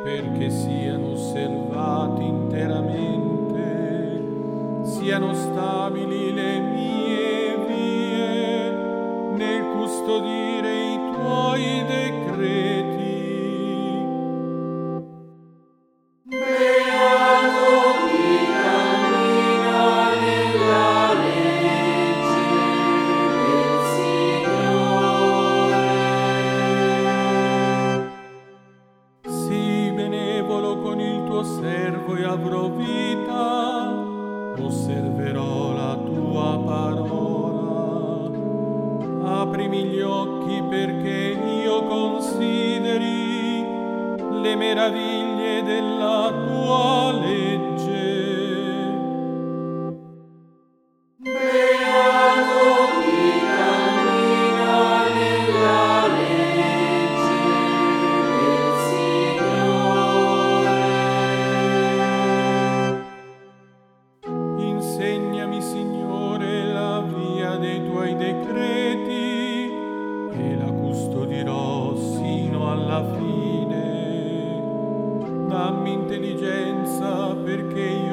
perché siano osservati interamente, siano stabili le mie vie nel custodire i tuoi decreti. Con il tuo servo e avrò vita, osserverò la tua parola. Aprimi gli occhi perché io consideri le meraviglie della tua legge. Insegnami, Signore, la via dei tuoi decreti e la custodirò sino alla fine. Dammi intelligenza perché